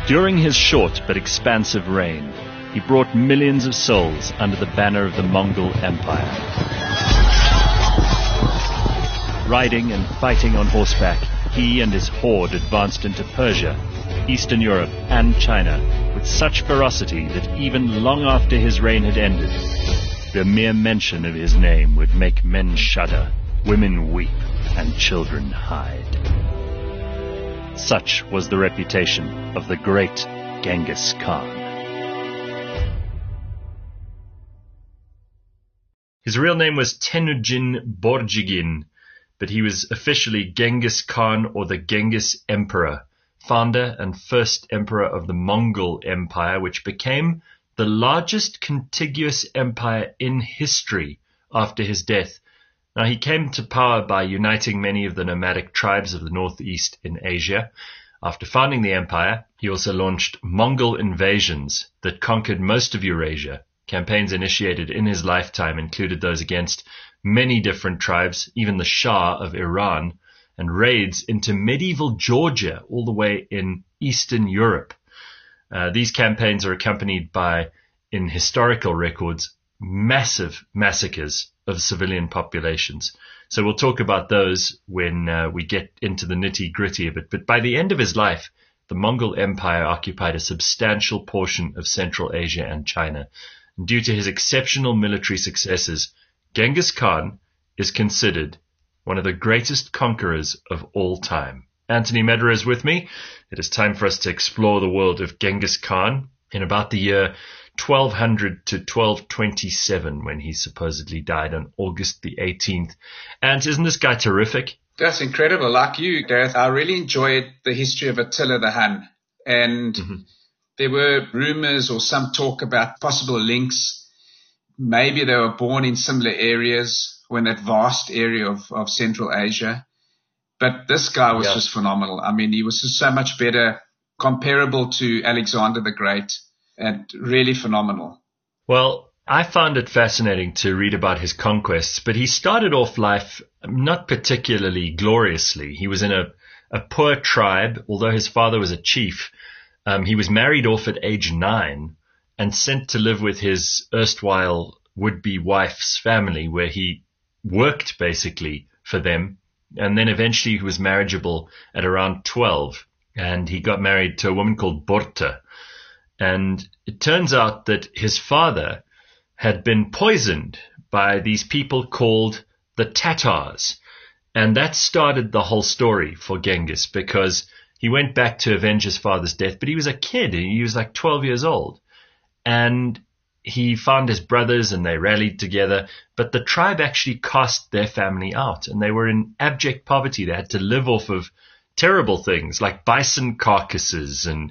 During his short but expansive reign, he brought millions of souls under the banner of the Mongol Empire. Riding and fighting on horseback, he and his horde advanced into Persia, Eastern Europe, and China with such ferocity that even long after his reign had ended, the mere mention of his name would make men shudder, women weep, and children hide. Such was the reputation of the great Genghis Khan. His real name was Temujin Borjigin, but he was officially Genghis Khan, or the Genghis Emperor, founder and first emperor of the Mongol Empire, which became the largest contiguous empire in history after his death. Now, he came to power by uniting many of the nomadic tribes of the northeast in Asia. After founding the empire, he also launched Mongol invasions that conquered most of Eurasia. Campaigns initiated in his lifetime included those against many different tribes, even the Shah of Iran, and raids into medieval Georgia, all the way in Eastern Europe. These campaigns are accompanied by, in historical records, massive massacres of civilian populations. So we'll talk about those when we get into the nitty-gritty of it. But by the end of his life, the Mongol Empire occupied a substantial portion of Central Asia and China. And due to his exceptional military successes, Genghis Khan is considered one of the greatest conquerors of all time. Anthony Medra is with me. It is time for us to explore the world of Genghis Khan in about the year 1200 to 1227, when he supposedly died on August the 18th. And isn't this guy terrific? That's incredible. Like you, Gareth, I really enjoyed the history of Attila the Hun. And there were rumors or some talk about possible links. Maybe they were born in similar areas or in that vast area of Central Asia. But this guy was just phenomenal. I mean, he was just so much better, comparable to Alexander the Great, and really phenomenal. Well, I found it fascinating to read about his conquests, but he started off life not particularly gloriously. He was in a poor tribe, although his father was a chief. He was married off at age 9 and sent to live with his erstwhile would-be wife's family, where he worked basically for them. And then eventually he was marriageable at around 12, and he got married to a woman called Borta. And it turns out that his father had been poisoned by these people called the Tatars. And that started the whole story for Genghis, because he went back to avenge his father's death, but he was a kid. He was like 12 years old. And he found his brothers and they rallied together, but the tribe actually cast their family out, and they were in abject poverty. They had to live off of terrible things like bison carcasses and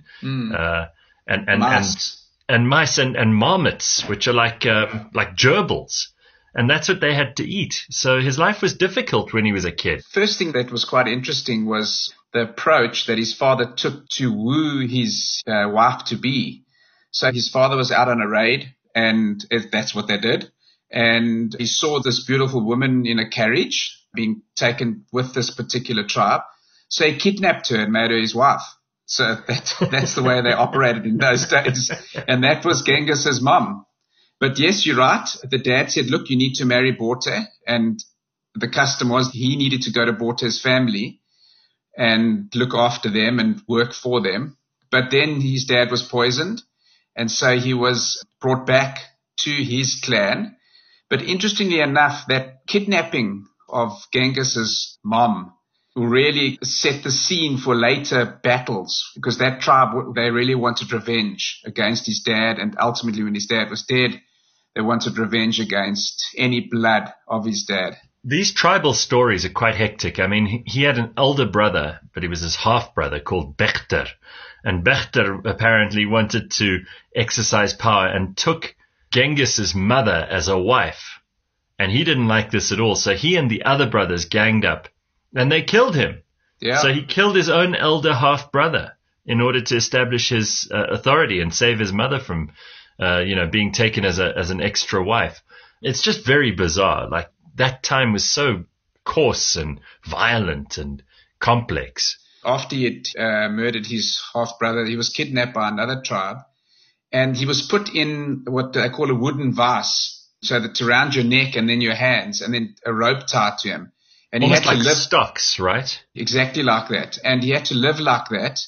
mice and marmots, which are like gerbils. And that's what they had to eat. So his life was difficult when he was a kid. First thing that was quite interesting was the approach that his father took to woo his wife-to-be. So his father was out on a raid, and that's what they did. And he saw this beautiful woman in a carriage being taken with this particular tribe. So he kidnapped her and made her his wife. So that's the way they operated in those days. And that was Genghis's mom. But yes, you're right. The dad said, look, you need to marry Borte. And the custom was he needed to go to Borte's family and look after them and work for them. But then his dad was poisoned, and so he was brought back to his clan. But interestingly enough, that kidnapping of Genghis's mom really set the scene for later battles, because that tribe, they really wanted revenge against his dad. And ultimately, when his dad was dead, they wanted revenge against any blood of his dad. These tribal stories are quite hectic. I mean, he had an elder brother, but he was his half-brother called Bechter. And Bechter apparently wanted to exercise power and took Genghis's mother as a wife. And he didn't like this at all. So he and the other brothers ganged up and they killed him. Yeah. So he killed his own elder half-brother in order to establish his authority and save his mother from, being taken as an extra wife. It's just very bizarre. Like, that time was so coarse and violent and complex. after he had murdered his half-brother, he was kidnapped by another tribe, and he was put in what they call a wooden vase, so that's around your neck and then your hands, and then a rope tied to him. And almost he had like to live stocks, right? exactly like that. And he had to live like that.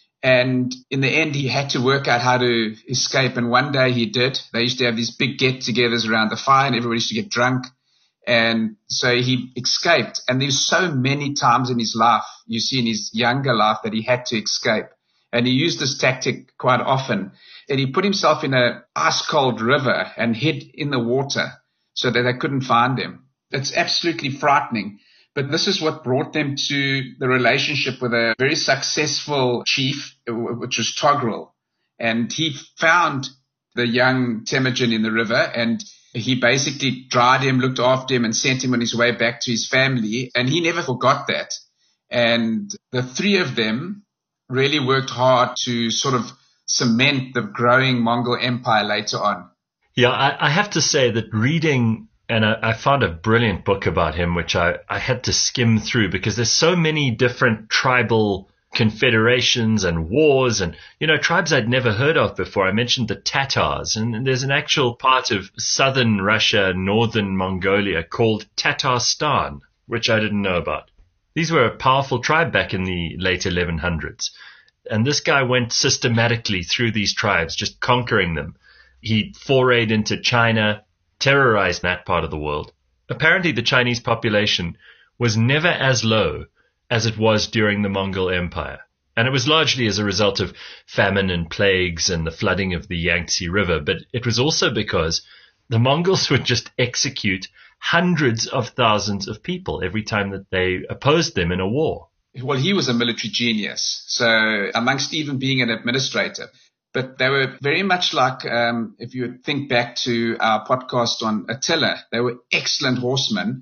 And in the end, he had to work out how to escape. And one day he did. They used to have these big get-togethers around the fire, and everybody used to get drunk. And so he escaped. And there's so many times in his life, you see in his younger life, that he had to escape. And he used this tactic quite often. And he put himself in an ice-cold river and hid in the water so that they couldn't find him. It's absolutely frightening. But this is what brought them to the relationship with a very successful chief, which was Togrul. And he found the young Temujin in the river, and he basically dried him, looked after him, and sent him on his way back to his family. And he never forgot that. And the three of them really worked hard to sort of cement the growing Mongol Empire later on. Yeah, I have to say that reading, and I found a brilliant book about him, which I had to skim through, because there's so many different tribal confederations and wars and, tribes I'd never heard of before. I mentioned the Tatars, and there's an actual part of southern Russia, northern Mongolia called Tatarstan, which I didn't know about. These were a powerful tribe back in the late 1100s. And this guy went systematically through these tribes, just conquering them. He forayed into China, terrorized that part of the world. Apparently, the Chinese population was never as low as it was during the Mongol Empire. And it was largely as a result of famine and plagues and the flooding of the Yangtze River. But it was also because the Mongols would just execute hundreds of thousands of people every time that they opposed them in a war. Well, he was a military genius, so amongst even being an administrator. But they were very much like, if you think back to our podcast on Attila, they were excellent horsemen,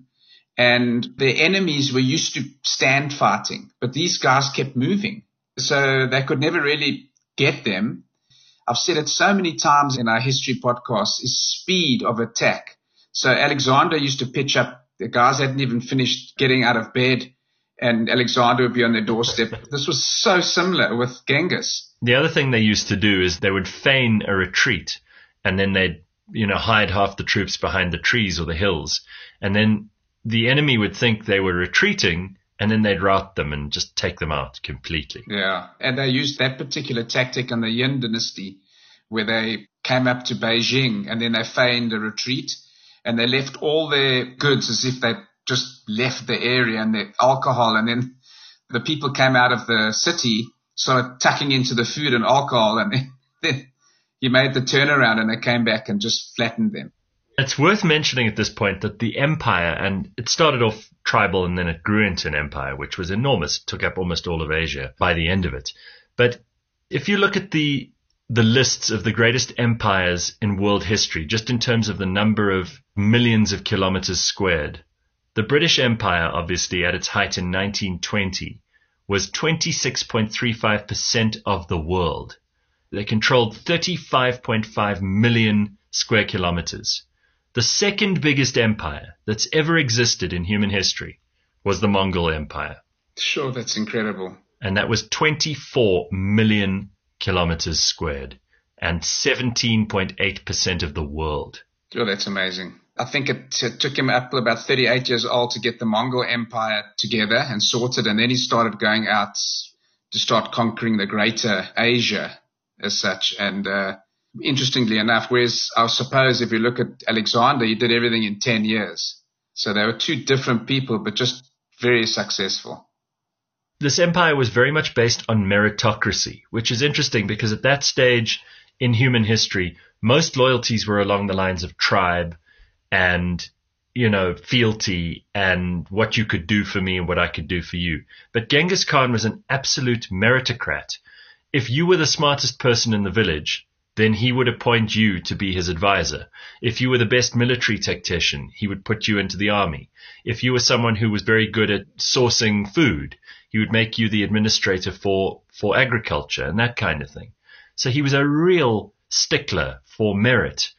and their enemies were used to stand fighting. But these guys kept moving, so they could never really get them. I've said it so many times in our history podcast, is speed of attack. So Alexander used to pitch up, the guys hadn't even finished getting out of bed, and Alexander would be on their doorstep. This was so similar with Genghis. The other thing they used to do is they would feign a retreat, and then they'd, hide half the troops behind the trees or the hills. And then the enemy would think they were retreating, and then they'd rout them and just take them out completely. Yeah, and they used that particular tactic in the Yin dynasty, where they came up to Beijing, and then they feigned a retreat, and they left all their goods as if they just left the area, and the alcohol, and then the people came out of the city, started tucking into the food and alcohol, and then he made the turnaround, and they came back and just flattened them. It's worth mentioning at this point that the empire, and it started off tribal and then it grew into an empire, which was enormous. It took up almost all of Asia by the end of it. But if you look at the lists of the greatest empires in world history, just in terms of the number of millions of kilometers squared, the British Empire, obviously, at its height in 1920, was 26.35% of the world. They controlled 35.5 million square kilometers. The second biggest empire that's ever existed in human history was the Mongol Empire. Sure, that's incredible. And that was 24 million kilometers squared and 17.8% of the world. Oh, that's amazing. I think it took him up to about 38 years old to get the Mongol Empire together and sorted, and then he started going out to start conquering the greater Asia as such. And interestingly enough, whereas I suppose if you look at Alexander, he did everything in 10 years. So they were two different people, but just very successful. This empire was very much based on meritocracy, which is interesting because at that stage in human history, most loyalties were along the lines of tribe and, fealty and what you could do for me and what I could do for you. But Genghis Khan was an absolute meritocrat. If you were the smartest person in the village, then he would appoint you to be his advisor. If you were the best military tactician, he would put you into the army. If you were someone who was very good at sourcing food, he would make you the administrator for agriculture and that kind of thing. So he was a real stickler for merit.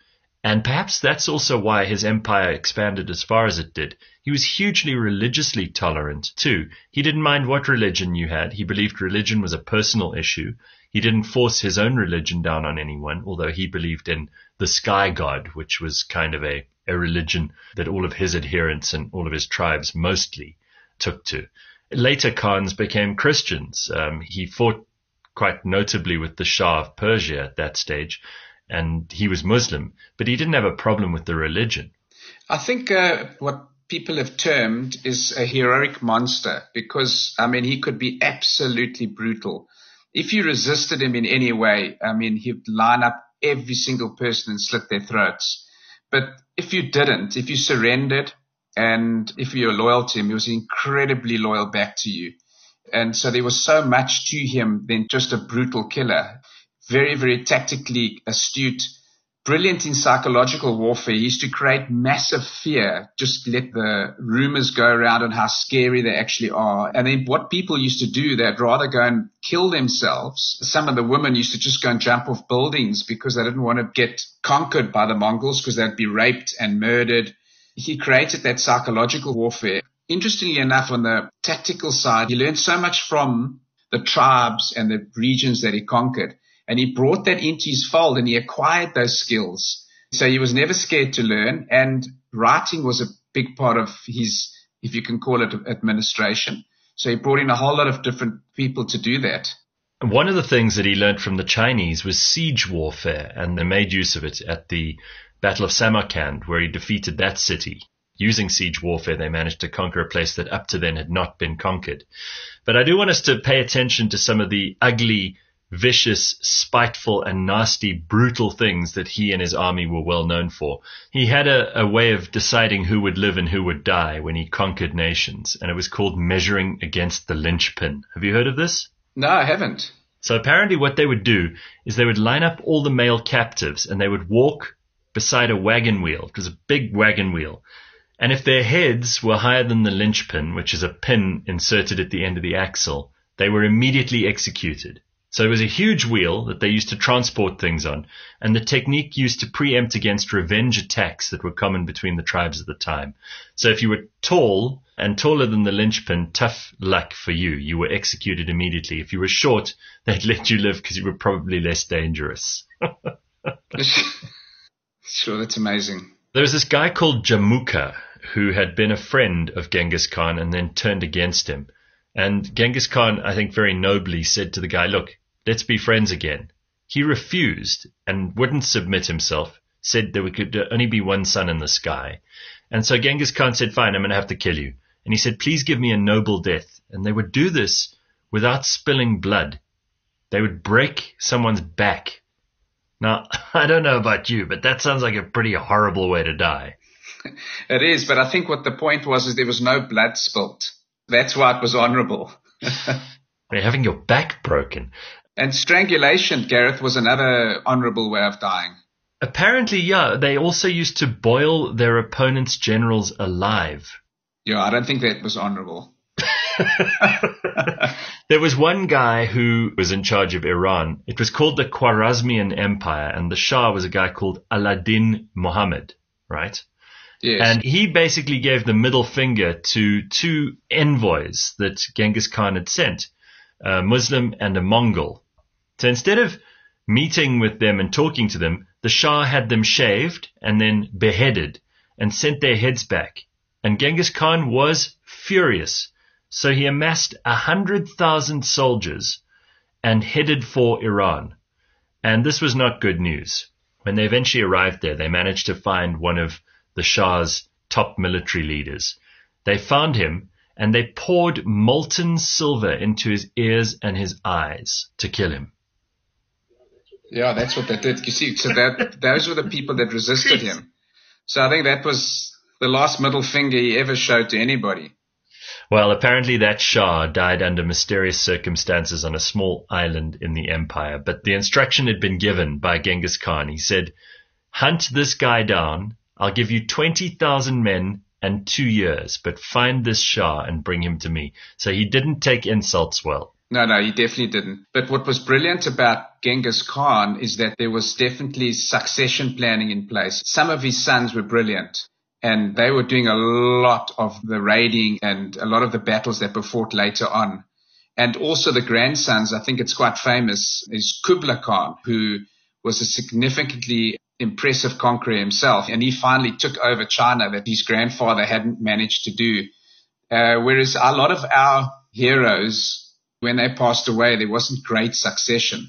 And perhaps that's also why his empire expanded as far as it did. He was hugely religiously tolerant, too. He didn't mind what religion you had. He believed religion was a personal issue. He didn't force his own religion down on anyone, although he believed in the sky god, which was kind of a religion that all of his adherents and all of his tribes mostly took to. Later Khans became Christians. He fought quite notably with the Shah of Persia at that stage, and he was Muslim, but he didn't have a problem with the religion. I think what people have termed is a heroic monster because, he could be absolutely brutal. If you resisted him in any way, he'd line up every single person and slit their throats. But if you didn't, if you surrendered and if you were loyal to him, he was incredibly loyal back to you. And so there was so much to him than just a brutal killer. Very, very tactically astute, brilliant in psychological warfare. He used to create massive fear, just let the rumors go around on how scary they actually are. And then what people used to do, they'd rather go and kill themselves. Some of the women used to just go and jump off buildings because they didn't want to get conquered by the Mongols because they'd be raped and murdered. He created that psychological warfare. Interestingly enough, on the tactical side, he learned so much from the tribes and the regions that he conquered. And he brought that into his fold and he acquired those skills. So he was never scared to learn. And writing was a big part of his, if you can call it, administration. So he brought in a whole lot of different people to do that. One of the things that he learned from the Chinese was siege warfare, and they made use of it at the Battle of Samarkand, where he defeated that city. Using siege warfare, they managed to conquer a place that up to then had not been conquered. But I do want us to pay attention to some of the ugly, vicious, spiteful, and nasty, brutal things that he and his army were well known for. He had a way of deciding who would live and who would die when he conquered nations, and it was called measuring against the linchpin. Have you heard of this? No, I haven't. So apparently what they would do is they would line up all the male captives, and they would walk beside a wagon wheel. It was a big wagon wheel. And if their heads were higher than the linchpin, which is a pin inserted at the end of the axle, they were immediately executed. So it was a huge wheel that they used to transport things on, and the technique used to preempt against revenge attacks that were common between the tribes at the time. So if you were tall and taller than the linchpin, tough luck for you. You were executed immediately. If you were short, they'd let you live because you were probably less dangerous. Sure, that's amazing. There was this guy called Jamuka who had been a friend of Genghis Khan and then turned against him. And Genghis Khan, I think very nobly, said to the guy, look, let's be friends again. He refused and wouldn't submit himself, said there could only be one sun in the sky. And so Genghis Khan said, fine, I'm going to have to kill you. And he said, please give me a noble death. And they would do this without spilling blood. They would break someone's back. Now, I don't know about you, but that sounds like a pretty horrible way to die. It is, but I think what the point was is there was no blood spilt. That's why it was honorable. You're having your back broken. And strangulation, Gareth, was another honorable way of dying. Apparently, yeah. They also used to boil their opponent's generals alive. Yeah, I don't think that was honorable. There was one guy who was in charge of Iran. It was called the Khwarezmian Empire, and the Shah was a guy called Alauddin Muhammad, right? Yes. And he basically gave the middle finger to two envoys that Genghis Khan had sent, a Muslim and a Mongol. So instead of meeting with them and talking to them, the Shah had them shaved and then beheaded and sent their heads back. And Genghis Khan was furious. So he amassed 100,000 soldiers and headed for Iran. And this was not good news. When they eventually arrived there, they managed to find one of the Shah's top military leaders. They found him and they poured molten silver into his ears and his eyes to kill him. Yeah, that's what they did. You see, so those were the people that resisted him. So I think that was the last middle finger he ever showed to anybody. Well, apparently that Shah died under mysterious circumstances on a small island in the empire, but the instruction had been given by Genghis Khan. He said, hunt this guy down. I'll give you 20,000 men and 2 years, but find this Shah and bring him to me. So he didn't take insults well. No, he definitely didn't. But what was brilliant about Genghis Khan is that there was definitely succession planning in place. Some of his sons were brilliant, and they were doing a lot of the raiding and a lot of the battles that were fought later on. And also the grandsons, I think it's quite famous, is Kublai Khan, who was a significantly impressive conqueror himself. And he finally took over China that his grandfather hadn't managed to do. Whereas a lot of our heroes, when they passed away, there wasn't great succession.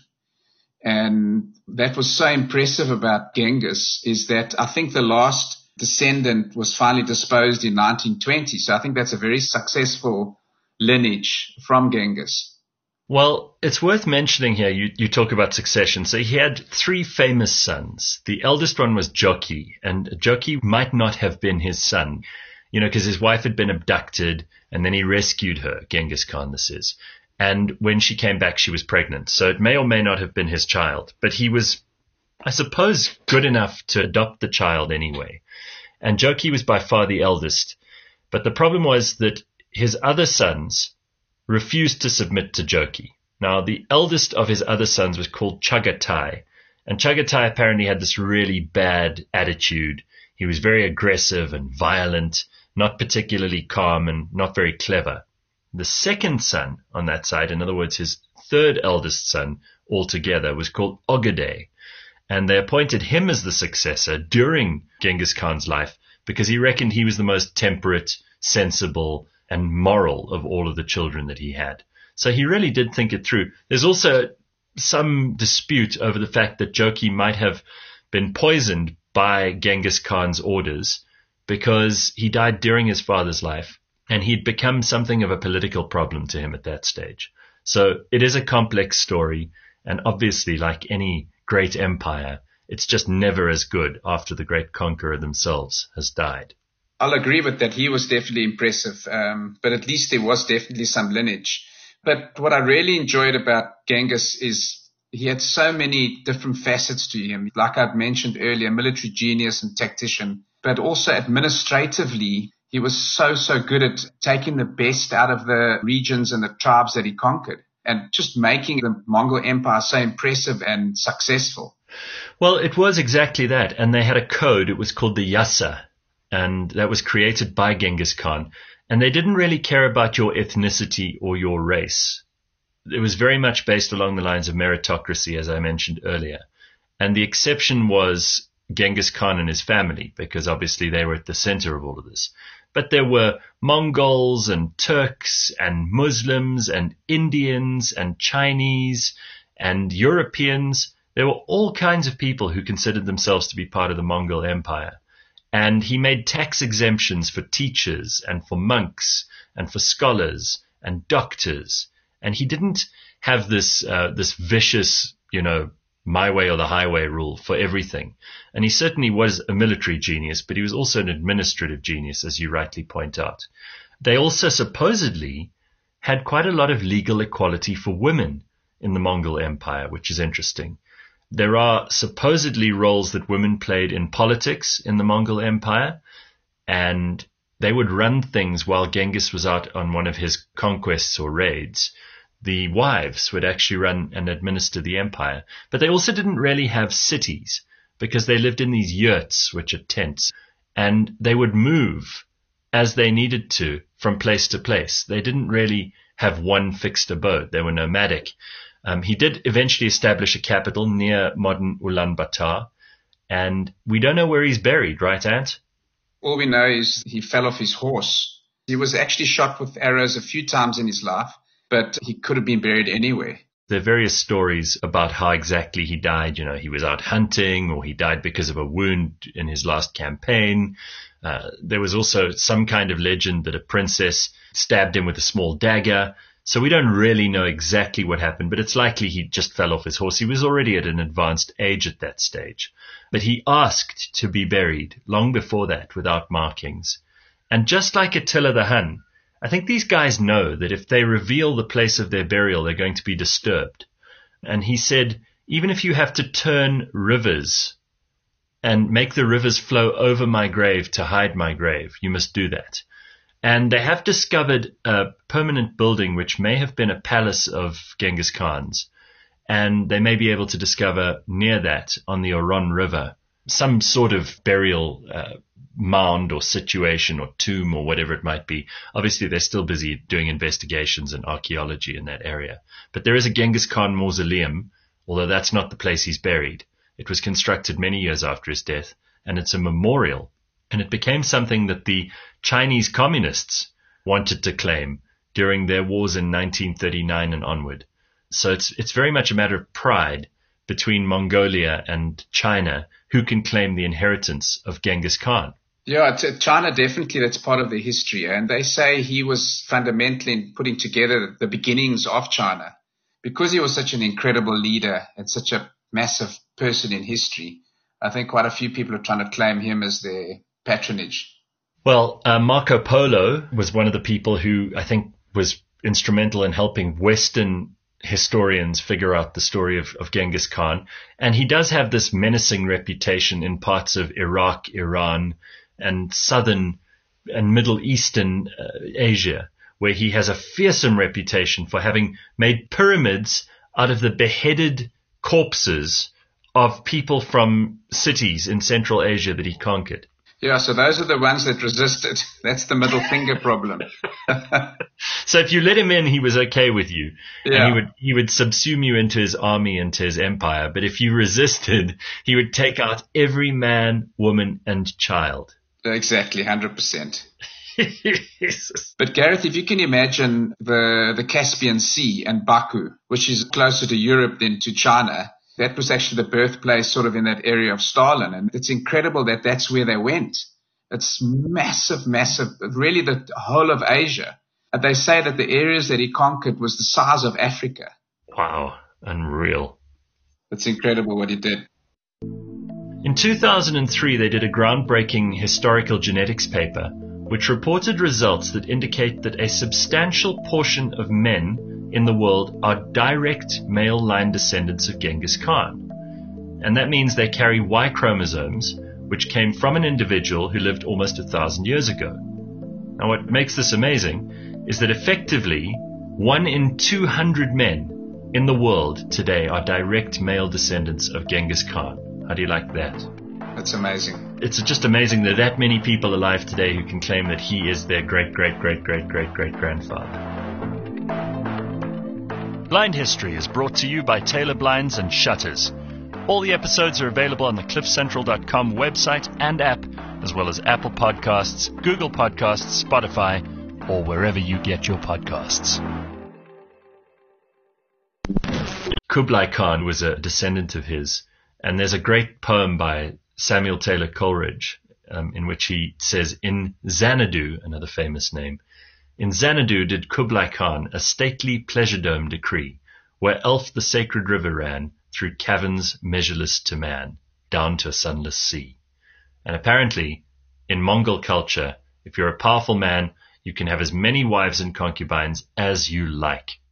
And that was so impressive about Genghis is that I think the last descendant was finally disposed in 1920. So I think that's a very successful lineage from Genghis. Well, it's worth mentioning here, you talk about succession. So he had three famous sons. The eldest one was Joki, and Joki might not have been his son, because his wife had been abducted, and then he rescued her, Genghis Khan this is. And when she came back, she was pregnant. So it may or may not have been his child. But he was, I suppose, good enough to adopt the child anyway. And Joki was by far the eldest. But the problem was that his other sons refused to submit to Joki. Now, the eldest of his other sons was called Chagatai. And Chagatai apparently had this really bad attitude. He was very aggressive and violent, not particularly calm and not very clever. The second son on that side, in other words, his third eldest son altogether, was called Ogedei. And they appointed him as the successor during Genghis Khan's life because he reckoned he was the most temperate, sensible, and moral of all of the children that he had. So he really did think it through. There's also some dispute over the fact that Joki might have been poisoned by Genghis Khan's orders because he died during his father's life. And he'd become something of a political problem to him at that stage. So it is a complex story. And obviously, like any great empire, it's just never as good after the great conqueror themselves has died. I'll agree with that. He was definitely impressive. But at least there was definitely some lineage. But what I really enjoyed about Genghis is he had so many different facets to him. Like I'd mentioned earlier, military genius and tactician, but also administratively, he was so good at taking the best out of the regions and the tribes that he conquered and just making the Mongol Empire so impressive and successful. Well, it was exactly that. And they had a code. It was called the Yasa. And that was created by Genghis Khan. And they didn't really care about your ethnicity or your race. It was very much based along the lines of meritocracy, as I mentioned earlier. And the exception was Genghis Khan and his family, because obviously they were at the center of all of this. But there were Mongols and Turks and Muslims and Indians and Chinese and Europeans. There were all kinds of people who considered themselves to be part of the Mongol Empire. And he made tax exemptions for teachers and for monks and for scholars and doctors. And he didn't have this vicious, my way or the highway rule for everything. And he certainly was a military genius, but he was also an administrative genius, as you rightly point out. They also supposedly had quite a lot of legal equality for women in the Mongol Empire, which is interesting. There are supposedly roles that women played in politics in the Mongol Empire, and they would run things while Genghis was out on one of his conquests or raids. The wives would actually run and administer the empire. But they also didn't really have cities because they lived in these yurts, which are tents, and they would move as they needed to from place to place. They didn't really have one fixed abode. They were nomadic. He did eventually establish a capital near modern Ulaanbaatar, and we don't know where he's buried, right, Ant? All we know is he fell off his horse. He was actually shot with arrows a few times in his life, but he could have been buried anywhere. There are various stories about how exactly he died. He was out hunting, or he died because of a wound in his last campaign. There was also some kind of legend that a princess stabbed him with a small dagger. So we don't really know exactly what happened, but it's likely he just fell off his horse. He was already at an advanced age at that stage. But he asked to be buried long before that without markings. And just like Attila the Hun, I think these guys know that if they reveal the place of their burial, they're going to be disturbed. And he said, even if you have to turn rivers and make the rivers flow over my grave to hide my grave, you must do that. And they have discovered a permanent building which may have been a palace of Genghis Khan's. And they may be able to discover near that on the Oron River some sort of burial mound or situation or tomb or whatever it might be. Obviously, they're still busy doing investigations and archaeology in that area. But there is a Genghis Khan mausoleum, although that's not the place he's buried. It was constructed many years after his death, and it's a memorial. And it became something that the Chinese communists wanted to claim during their wars in 1939 and onward. So it's very much a matter of pride between Mongolia and China who can claim the inheritance of Genghis Khan. Yeah, China definitely, that's part of their history. And they say he was fundamental in putting together the beginnings of China. Because he was such an incredible leader and such a massive person in history, I think quite a few people are trying to claim him as their patronage. Well, Marco Polo was one of the people who I think was instrumental in helping Western historians figure out the story of Genghis Khan. And he does have this menacing reputation in parts of Iraq, Iran, and southern and Middle Eastern Asia, where he has a fearsome reputation for having made pyramids out of the beheaded corpses of people from cities in Central Asia that he conquered. Yeah, so those are the ones that resisted. That's the middle finger problem. So if you let him in, he was okay with you. Yeah. And he would subsume you into his army, into his empire. But if you resisted, he would take out every man, woman, and child. Exactly, 100%. But Gareth, if you can imagine the Caspian Sea and Baku, which is closer to Europe than to China, that was actually the birthplace sort of in that area of Stalin. And it's incredible that that's where they went. It's massive, massive, really the whole of Asia. And they say that the areas that he conquered was the size of Africa. Wow, unreal. It's incredible what he did. In 2003, they did a groundbreaking historical genetics paper, which reported results that indicate that a substantial portion of men in the world are direct male line descendants of Genghis Khan. And that means they carry Y chromosomes, which came from an individual who lived almost 1,000 years ago. Now, what makes this amazing is that effectively 1 in 200 men in the world today are direct male descendants of Genghis Khan. How do you like that? That's amazing. It's just amazing that that many people alive today who can claim that he is their great-great-great-great-great-great-grandfather. Blind History is brought to you by Taylor Blinds and Shutters. All the episodes are available on the cliffcentral.com website and app, as well as Apple Podcasts, Google Podcasts, Spotify, or wherever you get your podcasts. Kublai Khan was a descendant of his, and there's a great poem by Samuel Taylor Coleridge in which he says, in Xanadu, another famous name, in Xanadu did Kublai Khan a stately pleasure dome decree, where Elf the sacred river ran through caverns measureless to man, down to a sunless sea. And apparently, in Mongol culture, if you're a powerful man, you can have as many wives and concubines as you like.